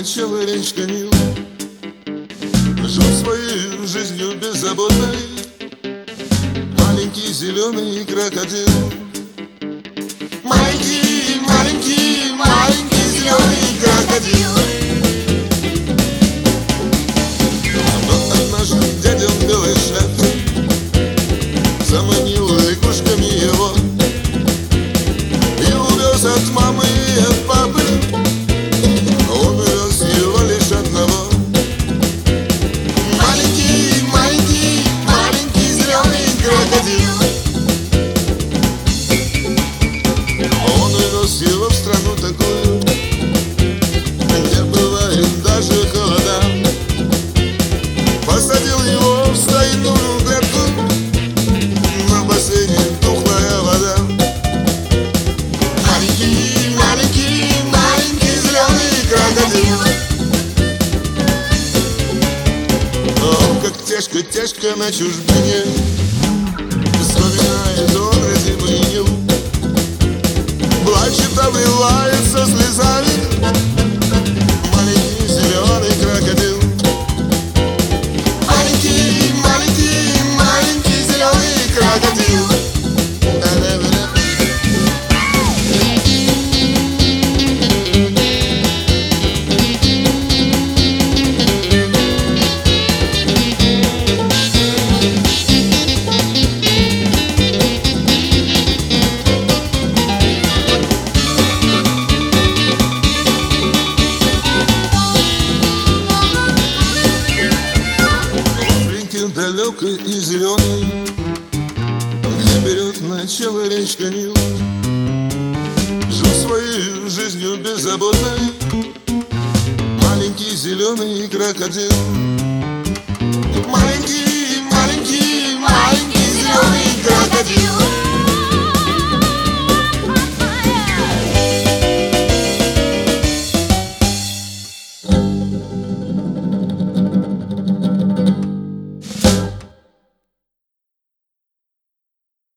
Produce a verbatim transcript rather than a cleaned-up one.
начало речка Нил. Жил своей жизнью беззаботной маленький зеленый крокодил. Маленький, маленький, маленький зеленый крокодил. Но однажды дядя в белой шляпе заманил лягушками его и увез от мамы и от папы. Он увез его лишь одного. Маленький, маленький, маленький зеленый крокодил. Он увез его в страну такую, где бывает даже холода. Посадил его в стайную клетку, на бассейне тухлая вода. Маленький, маленький, маленький зеленый крокодил. О, как тяжко, тяжко на чужбине вспоминает он родимый Нил. Плачет, обливается слезами маленький зеленый крокодил. Маленький, маленький, маленький зеленый крокодил. Далекой и зеленой, где берет начало речка Нил. Жил своей жизнью беззаботной маленький зеленый крокодил.